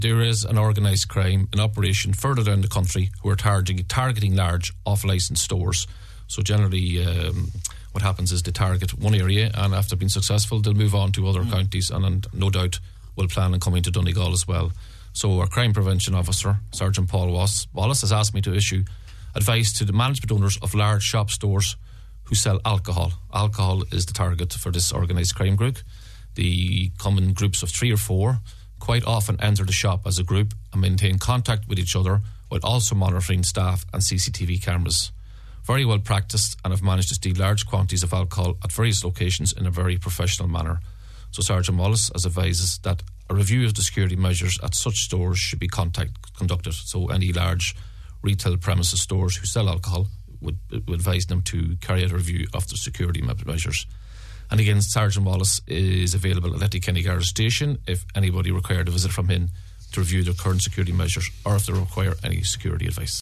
There is an organised crime in operation further down the country who are targeting large off-licence stores. So generally what happens is they target one area, and after being successful they'll move on to other counties, and no doubt will plan on coming to Donegal as well. So our crime prevention officer, Sergeant Paul Wallace, has asked me to issue advice to the management owners of large shop stores who sell alcohol. Alcohol is the target for this organised crime group. They come in groups of 3 or 4, quite often enter the shop as a group and maintain contact with each other while also monitoring staff and CCTV cameras. Very well practiced, and have managed to steal large quantities of alcohol at various locations in a very professional manner. So Sergeant Wallace advises that a review of the security measures at such stores should be conducted. So any large retail premises stores who sell alcohol would advise them to carry out a review of the security measures. And again, Sergeant Wallace is available at Lettykenny Garda Station if anybody required a visit from him to review their current security measures, or if they require any security advice.